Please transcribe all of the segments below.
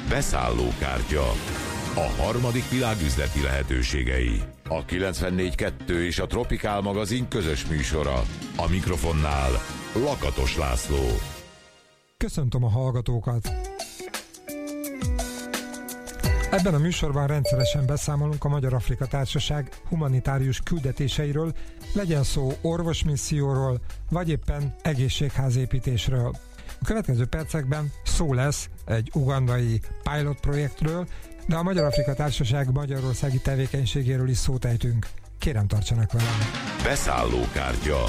Beszállókártya. A harmadik világ üzleti lehetőségei. A 94.2 és a Tropikál magazin közös műsora. A mikrofonnál Lakatos László. Köszöntöm a hallgatókat! Ebben a műsorban rendszeresen beszámolunk a Magyar-Afrika Társaság humanitárius küldetéseiről, legyen szó orvosmisszióról, vagy éppen egészségházépítésről. A következő percekben szó lesz egy ugandai pilot projektről, de a Magyar-Afrika Társaság magyarországi tevékenységéről is szót ejtünk. Kérem, tartsanak velem! Beszállókártya.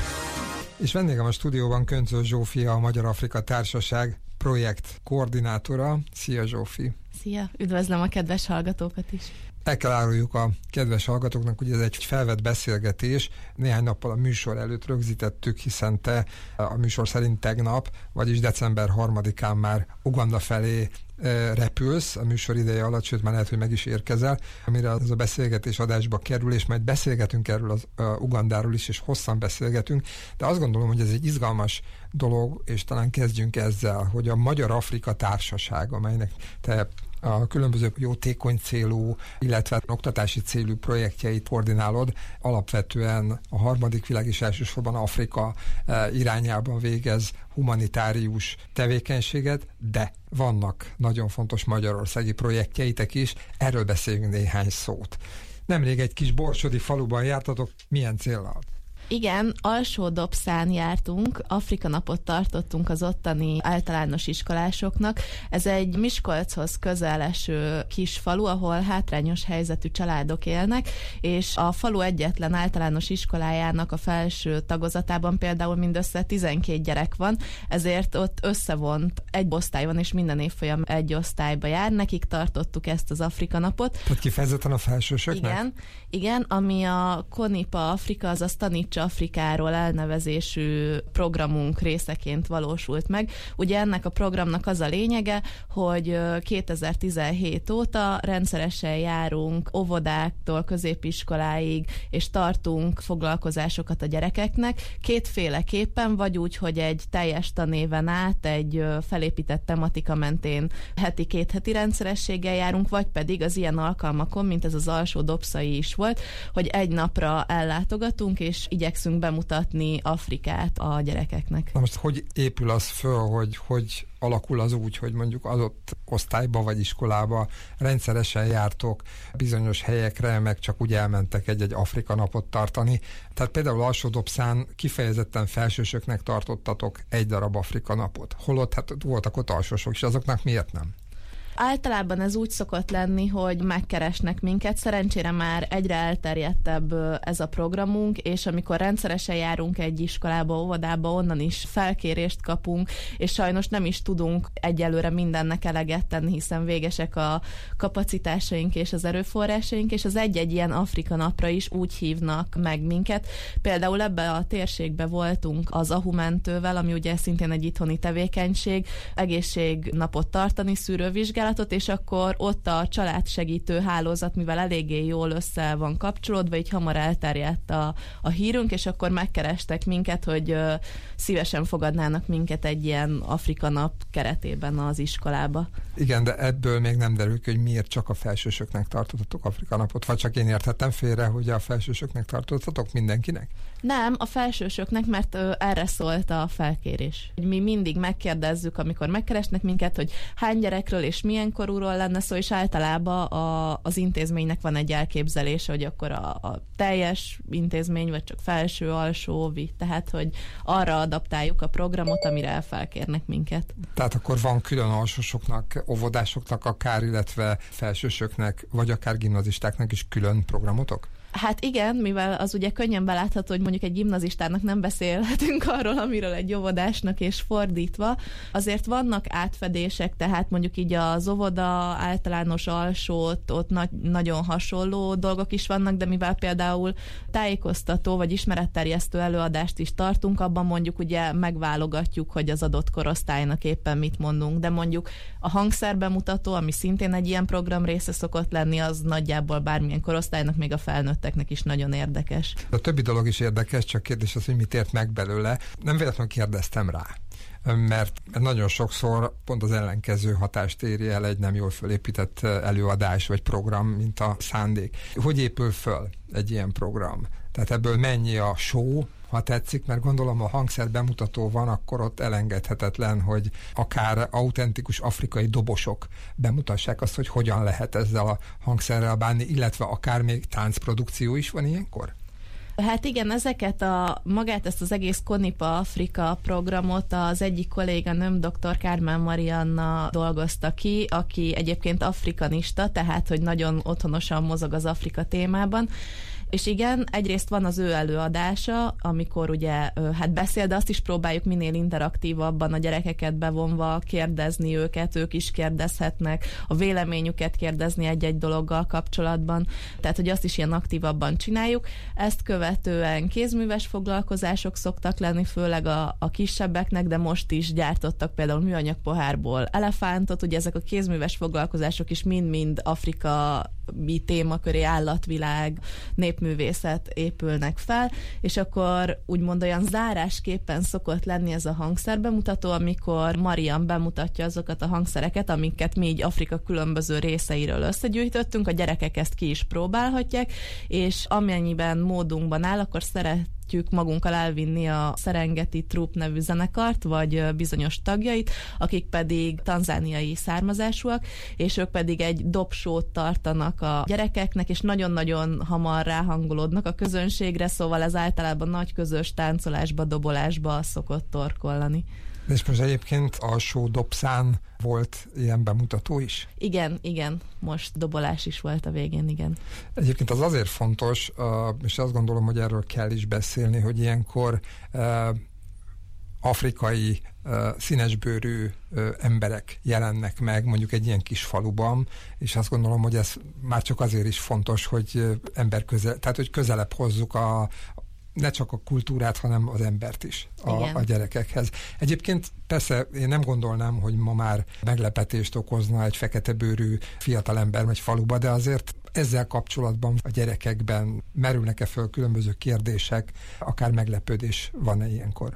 És vendégem a stúdióban Köncöl Zsófia, a Magyar-Afrika Társaság projekt koordinátora. Szia, Zsófi! Szia! Üdvözlöm a kedves hallgatókat is! El kell áruljuk a kedves hallgatóknak, hogy ez egy felvett beszélgetés. Néhány nappal a műsor előtt rögzítettük, hiszen te a műsor szerint tegnap, vagyis december 3-án már Uganda felé repülsz a műsor ideje alatt, sőt már lehet, hogy meg is érkezel, amire az a beszélgetés adásba kerül, és majd beszélgetünk erről az Ugandáról is, és hosszan beszélgetünk, de azt gondolom, hogy ez egy izgalmas dolog, és talán kezdjünk ezzel, hogy a Magyar-Afrika Társaság, amelynek te a különböző jótékony célú, illetve oktatási célú projektjeit koordinálod, alapvetően a harmadik világ és elsősorban Afrika irányában végez humanitárius tevékenységet, de vannak nagyon fontos magyarországi projektjeitek is, erről beszéljünk néhány szót. Nemrég egy kis borsodi faluban jártatok, milyen céllal? Igen, Alsó-Dobszán jártunk, Afrika napot tartottunk az ottani általános iskolásoknak. Ez egy Miskolchoz közel eső kis falu, ahol hátrányos helyzetű családok élnek, és a falu egyetlen általános iskolájának a felső tagozatában például mindössze 12 gyerek van, ezért ott összevont egy osztály van, és minden évfolyam egy osztályba jár. Nekik tartottuk ezt az Afrika napot. Tehát kifejezetten a felsősöknek? Igen, ami a Konipa Afrika, azaz Tanítsa Afrikáról elnevezésű programunk részeként valósult meg. Ugye ennek a programnak az a lényege, hogy 2017 óta rendszeresen járunk óvodáktól középiskoláig, és tartunk foglalkozásokat a gyerekeknek. Kétféleképpen, vagy úgy, hogy egy teljes tanéven át egy felépített tematika mentén két heti rendszerességgel járunk, vagy pedig az ilyen alkalmakon, mint ez az Alsó-Dobszai is volt, hogy egy napra ellátogatunk, és igyekszünk bemutatni Afrikát a gyerekeknek. Na most hogy épül az föl, hogy alakul az úgy, hogy mondjuk adott osztályba vagy iskolába rendszeresen jártok bizonyos helyekre, meg csak úgy elmentek egy Afrika napot tartani. Tehát például Alsó-Dobszán kifejezetten felsősöknek tartottatok egy darab Afrika napot. Holott hát voltak ott alsósok, és azoknak miért nem? Általában ez úgy szokott lenni, hogy megkeresnek minket. Szerencsére már egyre elterjedtebb ez a programunk, és amikor rendszeresen járunk egy iskolába, óvodába, onnan is felkérést kapunk, és sajnos nem is tudunk egyelőre mindennek eleget tenni, hiszen végesek a kapacitásaink és az erőforrásaink, és az egy-egy ilyen Afrika napra is úgy hívnak meg minket. Például ebbe a térségbe voltunk az Ahumentővel, ami ugye szintén egy itthoni tevékenység, egészségnapot tartani, szűrővizsgálat, és akkor ott a családsegítő hálózat, mivel eléggé jól össze van kapcsolódva, így hamar elterjedt a hírünk, és akkor megkerestek minket, hogy szívesen fogadnának minket egy ilyen Afrika nap keretében az iskolába. Igen, de ebből még nem derül ki, hogy miért csak a felsősöknek tartottatok Afrika napot, vagy csak én értettem félre, hogy a felsősöknek tartottatok mindenkinek? Nem, a felsősöknek, mert erre szólt a felkérés. Mi mindig megkérdezzük, amikor megkeresnek minket, hogy hány gyerekről és milyen korúról lenne szó, és általában az intézménynek van egy elképzelése, hogy akkor a teljes intézmény, vagy csak felső, alsó, óvi, tehát hogy arra adaptáljuk a programot, amire felkérnek minket. Tehát akkor van külön alsósoknak, óvodásoknak akár, illetve felsősöknek, vagy akár gimnazistáknak is külön programotok? Hát igen, mivel az ugye könnyen belátható, hogy mondjuk egy gimnazistának nem beszélhetünk arról, amiről egy óvodásnak, és fordítva. Azért vannak átfedések, tehát mondjuk így az óvoda általános alsót, ott nagyon hasonló dolgok is vannak, de mivel például tájékoztató vagy ismeretterjesztő előadást is tartunk, abban mondjuk ugye megválogatjuk, hogy az adott korosztálynak éppen mit mondunk, de mondjuk a hangszerbemutató, ami szintén egy ilyen program része szokott lenni, az nagyjából bármilyen korosztálynak, még a felnőtteknek is nagyon érdekes. A többi dolog is érdekes, csak kérdés az, hogy mit ért meg belőle. Nem véletlenül kérdeztem rá. mert nagyon sokszor pont az ellenkező hatást éri el egy nem jól fölépített előadás vagy program, mint a szándék. Hogy épül föl egy ilyen program? Tehát ebből mennyi a show, ha tetszik, mert gondolom, a hangszer bemutató van, akkor ott elengedhetetlen, hogy akár autentikus afrikai dobosok bemutassák azt, hogy hogyan lehet ezzel a hangszerrel bánni, illetve akár még táncprodukció is van ilyenkor? Hát igen, magát ezt az egész Konipa Afrika programot az egyik kolléganőm, dr. Kármán Marianna dolgozta ki, aki egyébként afrikanista, tehát hogy nagyon otthonosan mozog az Afrika témában. És igen, egyrészt van az ő előadása, amikor ugye hát beszél, de azt is próbáljuk minél interaktívabban a gyerekeket bevonva kérdezni őket, ők is kérdezhetnek, a véleményüket kérdezni egy-egy dologgal kapcsolatban, tehát hogy azt is ilyen aktívabban csináljuk. Ezt követően kézműves foglalkozások szoktak lenni, főleg a kisebbeknek, de most is gyártottak például műanyag pohárból elefántot, ugye ezek a kézműves foglalkozások is mind-mind Afrika témaköré, állatvilág, népművészet épülnek fel, és akkor úgymond olyan zárásképpen szokott lenni ez a hangszerbemutató, amikor Marian bemutatja azokat a hangszereket, amiket mi így Afrika különböző részeiről összegyűjtöttünk, a gyerekek ezt ki is próbálhatják, és amennyiben módunkban áll, akkor szeretjük magunkkal elvinni a Serengeti Troupe nevű zenekart, vagy bizonyos tagjait, akik pedig tanzániai származásúak, és ők pedig egy dobsót tartanak a gyerekeknek, és nagyon-nagyon hamar ráhangolódnak a közönségre, szóval ez általában nagy közös táncolásba, dobolásba szokott torkollani. És most egyébként alsó dobszán volt ilyen bemutató is? Igen, most dobolás is volt a végén, igen. Egyébként az azért fontos, és azt gondolom, hogy erről kell is beszélni, hogy ilyenkor afrikai színesbőrű emberek jelennek meg mondjuk egy ilyen kis faluban, és azt gondolom, hogy ez már csak azért is fontos, hogy tehát hogy közelebb hozzuk ne csak a kultúrát, hanem az embert is a gyerekekhez. Egyébként persze én nem gondolnám, hogy ma már meglepetést okozna egy feketebőrű fiatalember megy faluba, de azért ezzel kapcsolatban a gyerekekben merülnek-e föl különböző kérdések, akár meglepődés van-e ilyenkor?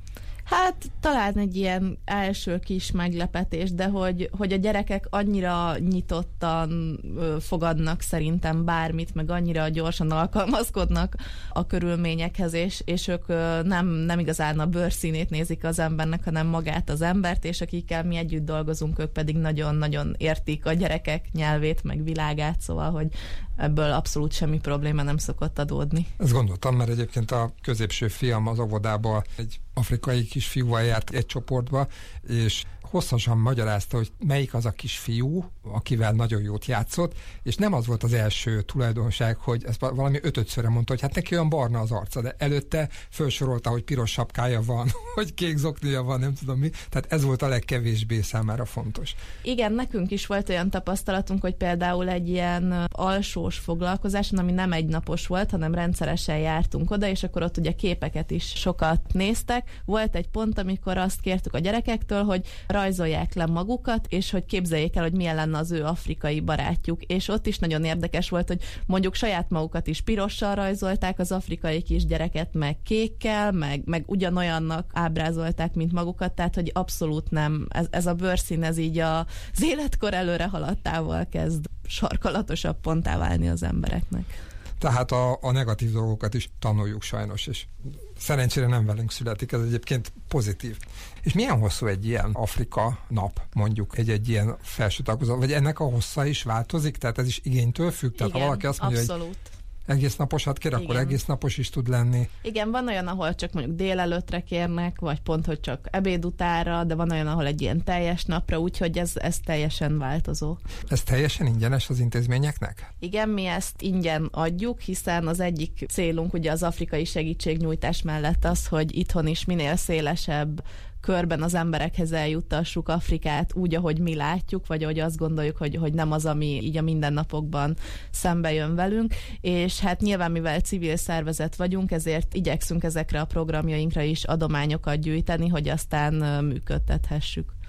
Hát talán egy ilyen első kis meglepetés, de hogy a gyerekek annyira nyitottan fogadnak szerintem bármit, meg annyira gyorsan alkalmazkodnak a körülményekhez, és ők nem igazán a bőrszínét nézik az embernek, hanem magát az embert, és akikkel mi együtt dolgozunk, ők pedig nagyon-nagyon értik a gyerekek nyelvét, meg világát, szóval, hogy ebből abszolút semmi probléma nem szokott adódni. Ezt gondoltam, mert egyébként a középső fiam az óvodába egy afrikai kisfiúval járt egy csoportba, és hosszasan magyarázta, hogy melyik az a kisfiú, akivel nagyon jót játszott, és nem az volt az első tulajdonság, hogy ezt valami 5-szörre mondta, hogy hát neki olyan barna az arca, de előtte felsorolta, hogy piros sapkája van, hogy kék zoknia van, nem tudom mi. Tehát ez volt a legkevésbé számára fontos. Igen, nekünk is volt olyan tapasztalatunk, hogy például egy ilyen alsós foglalkozáson, ami nem egynapos volt, hanem rendszeresen jártunk oda, és akkor ott ugye képeket is sokat néztek. Volt egy pont, amikor azt kértük a gyerekektől, hogy rajzolják le magukat, és hogy képzeljék el, hogy milyen lenne az ő afrikai barátjuk. És ott is nagyon érdekes volt, hogy mondjuk saját magukat is pirossal rajzolták, az afrikai kisgyereket meg kékkel, meg ugyanolyannak ábrázolták, mint magukat, tehát hogy abszolút nem, ez a bőrszín, ez így az életkor előre haladtával kezd sarkalatosabb ponttá válni az embereknek. Tehát a negatív dolgokat is tanuljuk sajnos, és szerencsére nem velünk születik, ez egyébként pozitív. És milyen hosszú egy ilyen Afrika nap, mondjuk egy ilyen felső tagozat, vagy ennek a hossza is változik, tehát ez is igénytől függ? Tehát igen, ha valaki azt mondja, abszolút. Hogy egész naposat kér, akkor egész napos is tud lenni. Igen, van olyan, ahol csak mondjuk délelőttre kérnek, vagy pont, hogy csak ebéd utánra, de van olyan, ahol egy ilyen teljes napra, úgyhogy ez teljesen változó. Ez teljesen ingyenes az intézményeknek? Igen, mi ezt ingyen adjuk, hiszen az egyik célunk ugye az afrikai segítségnyújtás mellett az, hogy itthon is minél szélesebb körben az emberekhez eljuttassuk Afrikát úgy, ahogy mi látjuk, vagy ahogy azt gondoljuk, hogy nem az, ami így a mindennapokban szembe jön velünk, és hát nyilván mivel civil szervezet vagyunk, ezért igyekszünk ezekre a programjainkra is adományokat gyűjteni, hogy aztán működtethessük.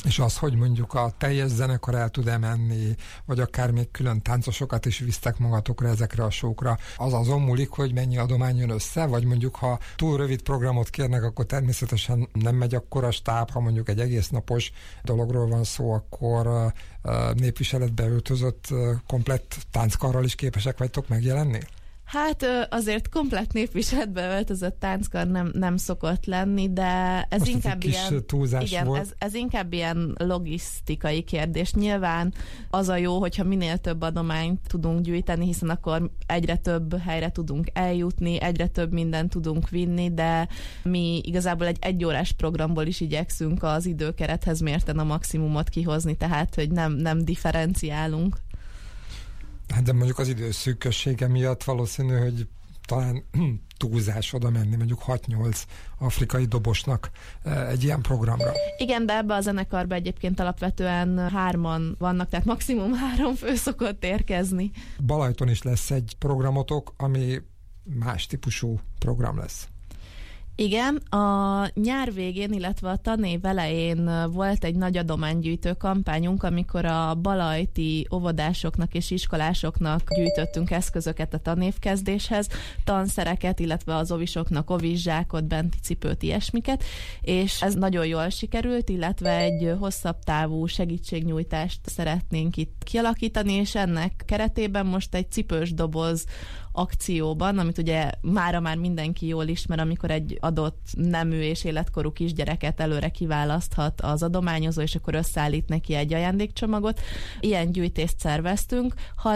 És az, hogy mondjuk a teljes zenekar el tud menni, vagy akár még külön táncosokat is visztek magatokra ezekre a show-kra, az azon múlik, hogy mennyi adomány jön össze, vagy mondjuk ha túl rövid programot kérnek, akkor természetesen nem megy akkora stáb, ha mondjuk egy egész napos dologról van szó, akkor népviseletbe öltözött komplett tánckarral is képesek vagytok megjelenni? Hát azért komplett népviseletbe öltözött tánckar nem szokott lenni, de ez most inkább ilyen túlzás igen, volt. ez inkább ilyen logisztikai kérdés. Nyilván az a jó, hogyha minél több adományt tudunk gyűjteni, hiszen akkor egyre több helyre tudunk eljutni, egyre több mindent tudunk vinni, de mi igazából egy egyórás programból is igyekszünk az időkerethez mérten a maximumot kihozni, tehát hogy nem differenciálunk. Hát de mondjuk az idő szűkössége miatt valószínű, hogy talán túlzás oda menni, mondjuk 6-8 afrikai dobosnak egy ilyen programra. Igen, de ebbe a zenekarba egyébként alapvetően 3-an vannak, tehát maximum 3 fő szokott érkezni. Balajton is lesz egy programotok, ami más típusú program lesz. Igen, a nyár végén, illetve a tanév elején volt egy nagy adománygyűjtő kampányunk, amikor a balajti óvodásoknak és iskolásoknak gyűjtöttünk eszközöket a tanévkezdéshez, tanszereket, illetve az ovisoknak ovizsákot, benti cipőt, ilyesmiket, és ez nagyon jól sikerült, illetve egy hosszabb távú segítségnyújtást szeretnénk itt kialakítani, és ennek keretében most egy cipős doboz akcióban, amit ugye mára már mindenki jól ismer, amikor egy adott nemű és életkorú kisgyereket előre kiválaszthat az adományozó, és akkor összeállít neki egy ajándékcsomagot. Ilyen gyűjtést szerveztünk,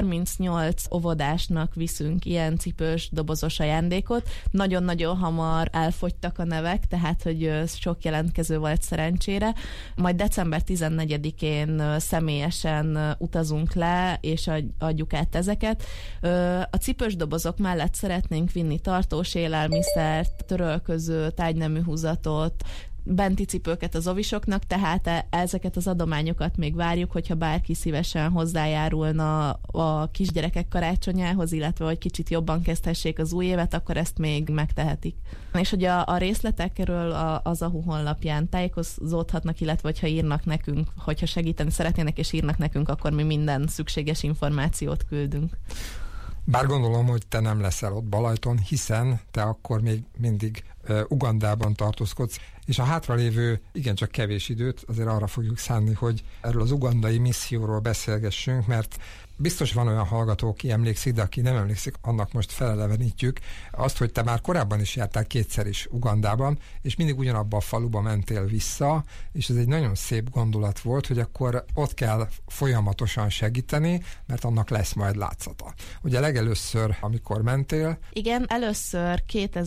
38 óvodásnak viszünk ilyen cipős dobozos ajándékot. Nagyon-nagyon hamar elfogytak a nevek, tehát hogy sok jelentkező volt szerencsére. Majd december 14-én személyesen utazunk le, és adjuk át ezeket. A cipős dobozok mellett szeretnénk vinni tartós élelmiszert, törölköző, tárgynemű húzatot, benti cipőket az ovisoknak, tehát ezeket az adományokat még várjuk, hogyha bárki szívesen hozzájárulna a kisgyerekek karácsonyához, illetve hogy kicsit jobban kezdhessék az új évet, akkor ezt még megtehetik. És hogy a részletekről az AHU honlapján tájékozódhatnak, illetve hogyha írnak nekünk, hogyha segíteni szeretnének és írnak nekünk, akkor mi minden szükséges információt küldünk. Bár gondolom, hogy te nem leszel ott Balajton, hiszen te akkor még mindig Ugandában tartózkodsz, és a hátralévő igencsak kevés időt azért arra fogjuk szánni, hogy erről az ugandai misszióról beszélgessünk, mert biztos van olyan hallgató, aki emlékszik, de aki nem emlékszik, annak most felelevenítjük azt, hogy te már korábban is jártál 2-szer is Ugandában, és mindig ugyanabba a faluba mentél vissza, és ez egy nagyon szép gondolat volt, hogy akkor ott kell folyamatosan segíteni, mert annak lesz majd látszata. Ugye legelőször, amikor mentél... Igen, először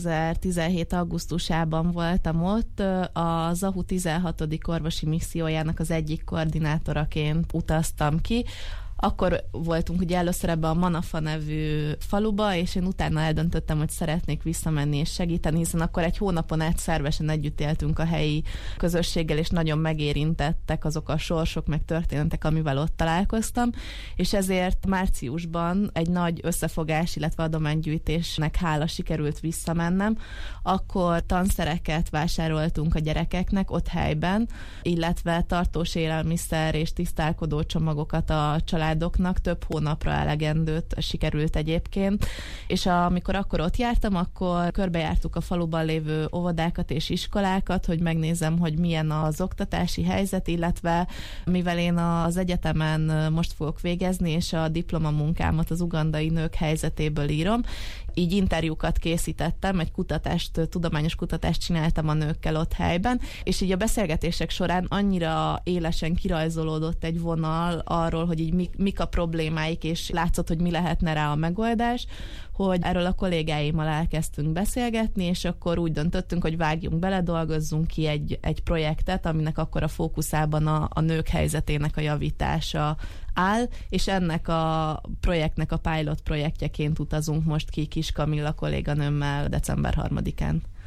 2017. augusztusában voltam ott, az AHU 16. orvosi missziójának az egyik koordinátoraként utaztam ki. Akkor voltunk ugye először ebbe a Manafa nevű faluba, és én utána eldöntöttem, hogy szeretnék visszamenni és segíteni, hiszen akkor egy hónapon át szervesen együtt éltünk a helyi közösséggel, és nagyon megérintettek azok a sorsok, meg történetek, amivel ott találkoztam, és ezért márciusban egy nagy összefogás, illetve adománygyűjtésnek hála sikerült visszamennem. Akkor tanszereket vásároltunk a gyerekeknek ott helyben, illetve tartós élelmiszer és tisztálkodó csomagokat a családoknak, több hónapra elegendőt sikerült egyébként, és amikor akkor ott jártam, akkor körbejártuk a faluban lévő óvodákat és iskolákat, hogy megnézem, hogy milyen az oktatási helyzet, illetve mivel én az egyetemen most fogok végezni, és a diplomamunkámat az ugandai nők helyzetéből írom, így interjúkat készítettem, egy tudományos kutatást csináltam a nőkkel ott helyben, és így a beszélgetések során annyira élesen kirajzolódott egy vonal arról, hogy így mik a problémáik, és látszott, hogy mi lehetne rá a megoldás, hogy erről a kollégáimmal elkezdtünk beszélgetni, és akkor úgy döntöttünk, hogy vágjunk bele, dolgozzunk ki egy projektet, aminek akkor a fókuszában a nők helyzetének a javítása áll, és ennek a projektnek a pilot projektjeként utazunk most ki Kis Kamilla kolléganőmmel december 3-án.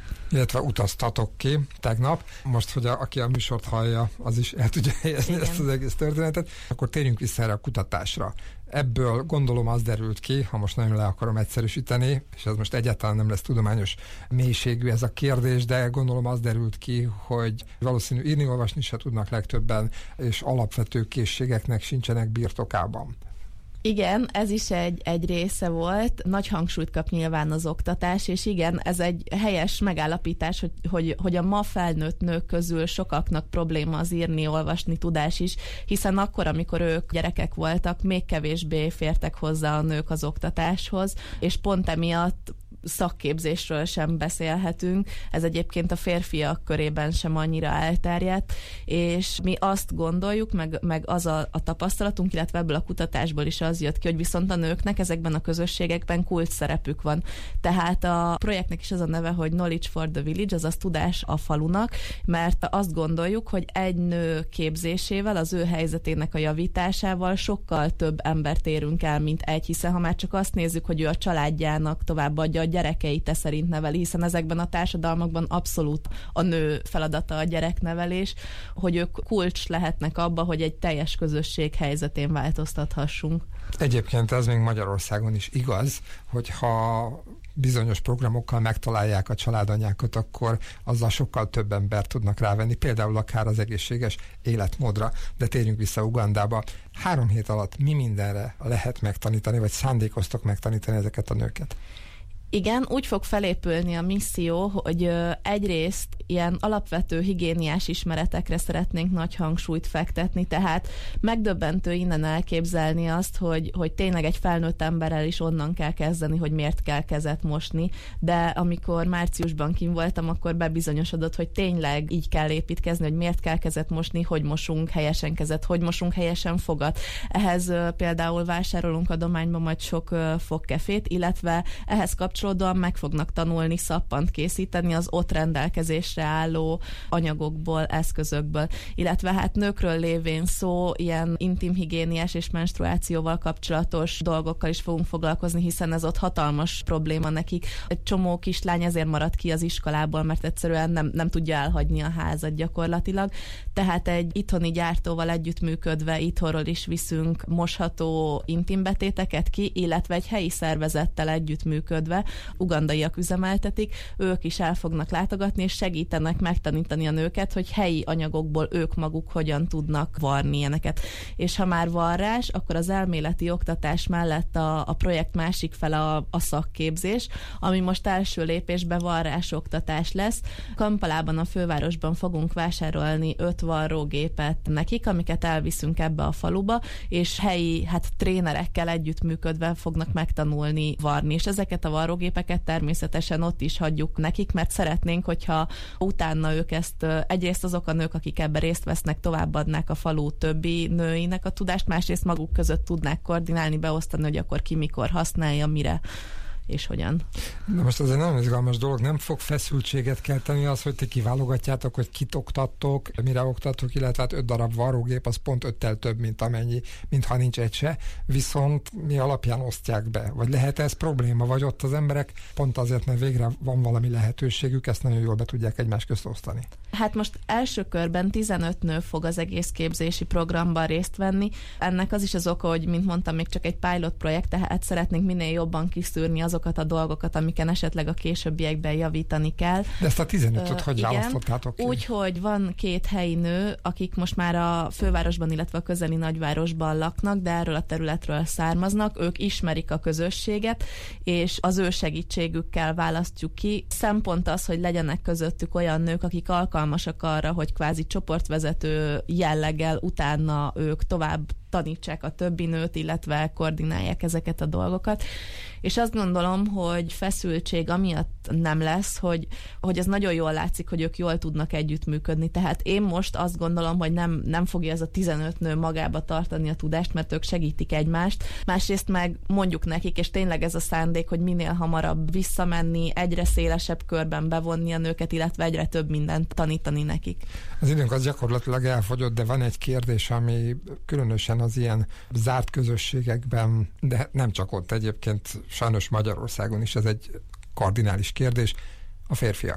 Illetve utaztatok ki tegnap. Most, hogy aki a műsort hallja, az is el tudja helyezni ezt az egész történetet, akkor térjünk vissza erre a kutatásra. Ebből gondolom az derült ki, ha most nagyon le akarom egyszerűsíteni, és ez most egyáltalán nem lesz tudományos mélységű ez a kérdés, de gondolom az derült ki, hogy valószínű írni-olvasni se tudnak legtöbben, és alapvető készségeknek sincsenek birtokában. Igen, ez is egy része volt. Nagy hangsúlyt kap nyilván az oktatás, és igen, ez egy helyes megállapítás, hogy a ma felnőtt nők közül sokaknak probléma az írni-olvasni tudás is, hiszen akkor, amikor ők gyerekek voltak, még kevésbé fértek hozzá a nők az oktatáshoz, és pont emiatt szakképzésről sem beszélhetünk, ez egyébként a férfiak körében sem annyira elterjedt, és mi azt gondoljuk, meg az a tapasztalatunk, illetve ebből a kutatásból is az jött ki, hogy viszont a nőknek ezekben a közösségekben kulcs szerepük van. Tehát a projektnek is az a neve, hogy Knowledge for the Village, azaz tudás a falunak, mert azt gondoljuk, hogy egy nő képzésével, az ő helyzetének a javításával sokkal több embert érünk el, mint egy, hiszen ha már csak azt nézzük, hogy ő a családjának továbbadja a gyerekeit szerint neveli, hiszen ezekben a társadalmakban abszolút a nő feladata a gyereknevelés, hogy ők kulcs lehetnek abba, hogy egy teljes közösség helyzetén változtathassunk. Egyébként ez még Magyarországon is igaz, hogyha bizonyos programokkal megtalálják a családanyákat, akkor azzal sokkal több embert tudnak rávenni, például akár az egészséges életmódra. De térjünk vissza Ugandába. 3 hét alatt mi mindenre lehet megtanítani, vagy szándékoztok megtanítani ezeket a nőket? Igen, úgy fog felépülni a misszió, hogy egyrészt ilyen alapvető higiéniás ismeretekre szeretnénk nagy hangsúlyt fektetni, tehát megdöbbentő innen elképzelni azt, hogy tényleg egy felnőtt emberrel is onnan kell kezdeni, hogy miért kell kezet mosni, de amikor márciusban kint voltam, akkor bebizonyosodott, hogy tényleg így kell építkezni, hogy miért kell kezet mosni, hogy mosunk helyesen kezet, hogy mosunk helyesen fogat. Ehhez például vásárolunk adományba majd sok fogkefét, illetve ehhez kapcsolódóan meg fognak tanulni szappant készíteni az ott rendelkezésre álló anyagokból, eszközökből. Illetve hát nőkről lévén szó, ilyen intimhigiéniás és menstruációval kapcsolatos dolgokkal is fogunk foglalkozni, hiszen ez ott hatalmas probléma nekik. Egy csomó kislány ezért marad ki az iskolából, mert egyszerűen nem tudja elhagyni a házat gyakorlatilag. Tehát egy itthoni gyártóval együttműködve itthonról is viszünk mosható intimbetéteket ki, illetve egy helyi szervezettel együttműködve, ugandaiak üzemeltetik, ők is el fognak látogatni, és segítenek megtanítani a nőket, hogy helyi anyagokból ők maguk hogyan tudnak varni ilyeneket. És ha már varrás, akkor az elméleti oktatás mellett a projekt másik fele a szakképzés, ami most első lépésben varrásoktatás lesz. Kampalában, a fővárosban fogunk vásárolni 5 varrógépet nekik, amiket elviszünk ebbe a faluba, és helyi trénerekkel együttműködve fognak megtanulni varni. És ezeket a varrógépeket természetesen ott is hagyjuk nekik, mert szeretnénk, hogyha utána ők ezt, egyrészt azok a nők, akik ebben részt vesznek, továbbadnák a falu többi nőinek a tudást, másrészt maguk között tudnák koordinálni, beosztani, hogy akkor ki mikor használja, mire és hogyan. Na most ez egy nagyon izgalmas dolog, nem fog feszültséget kelteni az, hogy ti kiválogatjátok, hogy kit oktattok, mire oktattok, illetve 5 darab varrógép, az pont 5-tel több, mint amennyi, mintha nincs egy se, viszont mi alapján osztják be? Vagy lehet ez probléma, vagy ott az emberek pont azért, mert végre van valami lehetőségük, ezt nagyon jól be tudják egymás közt osztani? Hát most első körben 15 nő fog az egész képzési programban részt venni. Ennek az is az oka, hogy, mint mondtam, még csak egy pilot projekt, tehát szeretnénk minél jobban kiszűrni azokat a dolgokat, amiken esetleg a későbbiekben javítani kell. De ezt a 15-öt hogy választottátok ki? Úgy, hogy van 2 helyi nő, akik most már a fővárosban, illetve a közeli nagyvárosban laknak, de erről a területről származnak, ők ismerik a közösséget, és az ő segítségükkel választjuk ki. Szempont az, hogy legyenek közöttük olyan nők, akik alkalmasak arra, hogy kvázi csoportvezető jelleggel utána ők tovább tanítsák a többi nőt, illetve koordinálják ezeket a dolgokat. És azt gondolom, hogy feszültség amiatt nem lesz, hogy ez nagyon jól látszik, hogy ők jól tudnak együttműködni. Tehát én most azt gondolom, hogy nem fogja ez a 15 nő magába tartani a tudást, mert ők segítik egymást. Másrészt meg mondjuk nekik, és tényleg ez a szándék, hogy minél hamarabb visszamenni, egyre szélesebb körben bevonni a nőket, illetve egyre több mindent tanítani nekik. Az időnk az gyakorlatilag elfogyott, de van egy kérdés, ami különösen az ilyen zárt közösségekben, de nem csak ott, egyébként sajnos Magyarországon is ez egy kardinális kérdés, a férfiak.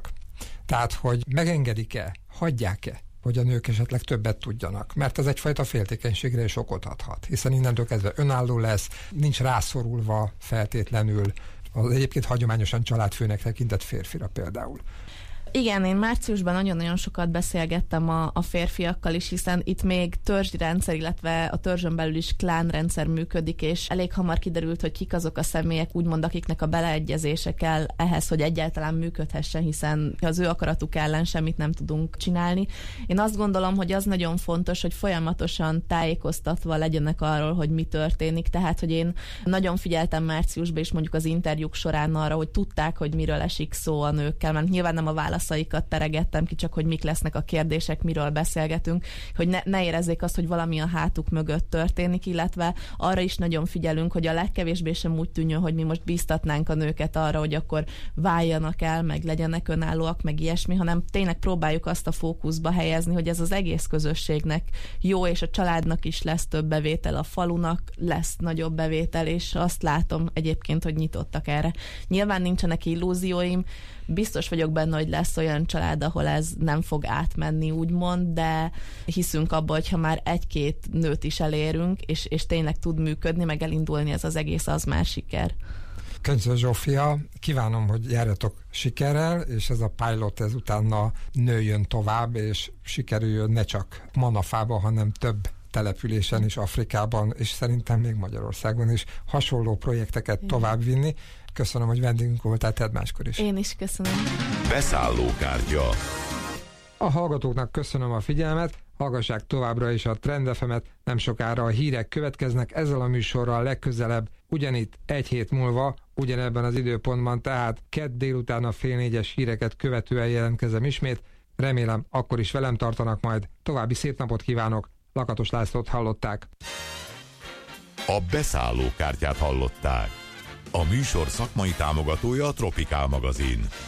Tehát, hogy megengedik-e, hagyják-e, hogy a nők esetleg többet tudjanak, mert ez egyfajta féltékenységre is okot adhat, hiszen innentől kezdve önálló lesz, nincs rászorulva feltétlenül az egyébként hagyományosan családfőnek tekintett férfira például. Igen, én márciusban nagyon-nagyon sokat beszélgettem a férfiakkal is, hiszen itt még törzsi rendszer, illetve a törzsön belül is klánrendszer működik, és elég hamar kiderült, hogy kik azok a személyek, úgymond akiknek a beleegyezése kell ehhez, hogy egyáltalán működhessen, hiszen az ő akaratuk ellen semmit nem tudunk csinálni. Én azt gondolom, hogy az nagyon fontos, hogy folyamatosan tájékoztatva legyenek arról, hogy mi történik, tehát, hogy én nagyon figyeltem márciusban is mondjuk az interjúk során arra, hogy tudták, hogy miről esik szó a nőkkel, mert nyilván nem a válaszaikat teregettem ki, csak hogy mik lesznek a kérdések, miről beszélgetünk, hogy ne érezzék azt, hogy valami a hátuk mögött történik, illetve arra is nagyon figyelünk, hogy a legkevésbé sem úgy tűnjön, hogy mi most bíztatnánk a nőket arra, hogy akkor váljanak el, meg legyenek önállóak, meg ilyesmi, hanem tényleg próbáljuk azt a fókuszba helyezni, hogy ez az egész közösségnek jó, és a családnak is lesz több bevétel, a falunak lesz nagyobb bevétel, és azt látom egyébként, hogy nyitottak erre. Nyilván nincsenek illúzióim, biztos vagyok benne, hogy lesz olyan család, ahol ez nem fog átmenni, úgymond, de hiszünk abba, hogy ha már egy-két nőt is elérünk, és tényleg tud működni, meg elindulni ez az egész, az már siker. Könyörgő Zsófia, kívánom, hogy járjatok sikerrel, és ez a pilot ez utána nőjön tovább, és sikerüljön ne csak Manafában, hanem több településen is, Afrikában, és szerintem még Magyarországon is hasonló projekteket továbbvinni. Köszönöm, hogy vendégünk voltál, tedd máskor is. Én is köszönöm. Beszállókártya. A hallgatóknak köszönöm a figyelmet, hallgassák továbbra is a Trend FM-et, nem sokára a hírek következnek, ezzel a műsorral legközelebb, ugyanitt egy hét múlva, ugyanebben az időpontban, tehát kedd délután a 3:30 híreket követően jelentkezem ismét, remélem akkor is velem tartanak majd, további szép napot kívánok, Lakatos Lászlót hallották. A beszállókártyát hallották. A műsor szakmai támogatója a Tropikál magazin,